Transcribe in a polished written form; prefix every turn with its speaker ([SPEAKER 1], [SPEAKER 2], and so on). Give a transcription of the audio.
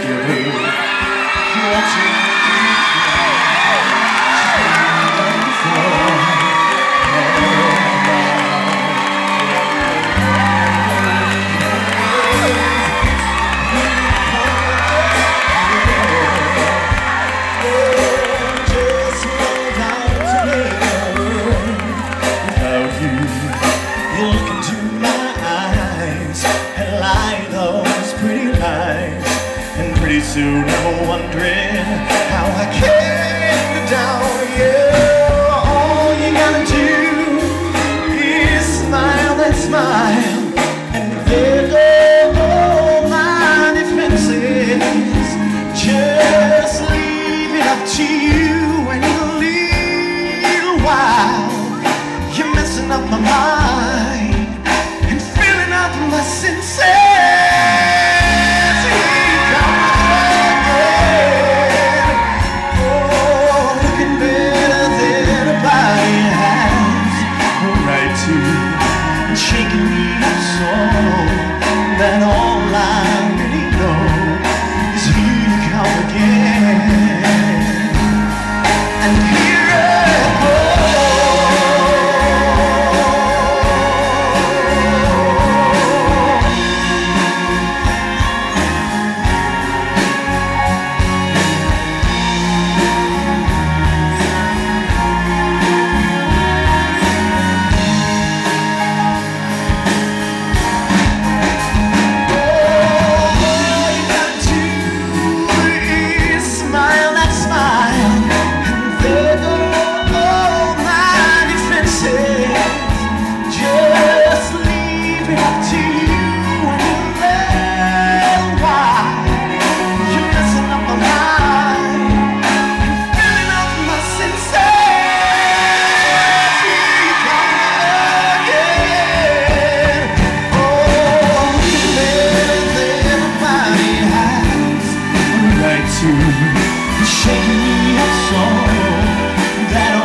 [SPEAKER 1] together. Watching soon I'm wondering how I came down. Yeah, all you gotta do is smile and smile, and there go all my defenses. Just leave it up to you, and in a little while you're messing up my mind and filling up my senses. Shaking me up so that all I really know is here to come again. And here I go. Shaking me up so that